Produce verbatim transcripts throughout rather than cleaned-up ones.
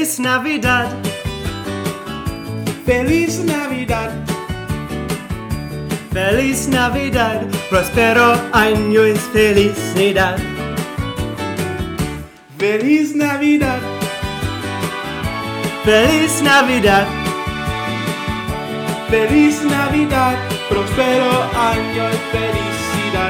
Feliz Navidad. Feliz Navidad. Feliz Navidad. Prospero año y felicidad. Feliz Navidad. Feliz Navidad. Feliz Navidad. Prospero año y felicidad.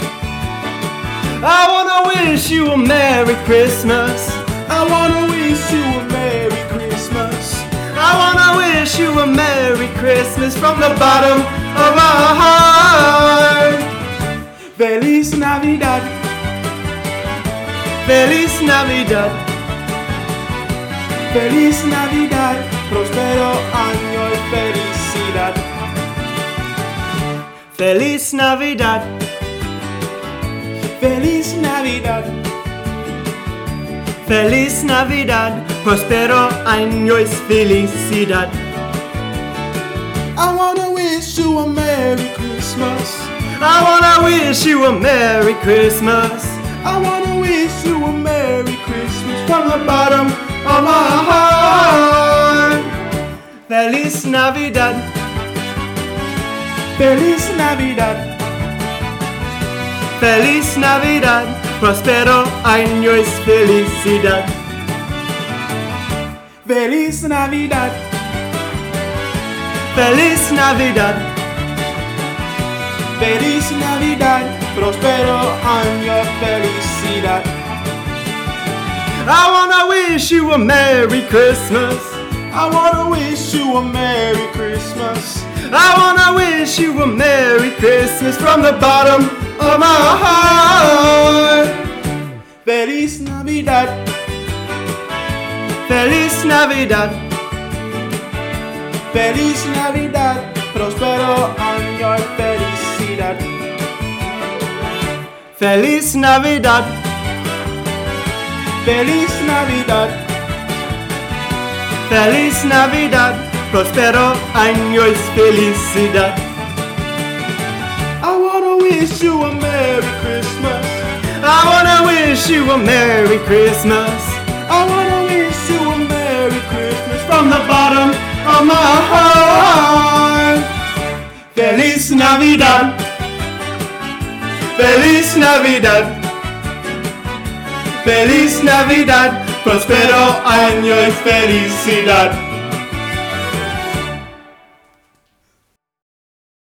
I wanna wish you a Merry Christmas. I wanna wish you a Merry Christmas. I wanna wish you a Merry Christmas from the bottom of our heart. Feliz Navidad. Feliz Navidad. Feliz Navidad. Prospero año y felicidad. Feliz Navidad. Feliz Navidad. Feliz Navidad. Prospero año y felicidad. I wanna wish you a Merry Christmas. I wanna wish you a Merry Christmas. I wanna wish you a Merry Christmas from the bottom of my heart. Feliz Navidad. Feliz Navidad. Feliz Navidad. Prospero año y felicidad. Feliz Navidad. Feliz Navidad. Feliz Navidad. Prospero año y felicidad. I wanna wish you a Merry Christmas. I wanna wish you a Merry Christmas. I wanna wish you a Merry Christmas from the bottom of my heart. Feliz Navidad. Feliz Navidad. Feliz Navidad. Prospero año y felicidad. Feliz Navidad. Feliz Navidad. Feliz Navidad. Prospero año y felicidad. I wanna wish you a Merry Christmas. I wanna wish you a Merry Christmas. I wanna wish you a Merry Christmas From the bottom of my heart. Feliz Navidad. Feliz Navidad. Feliz Navidad. Prospero año y felicidad.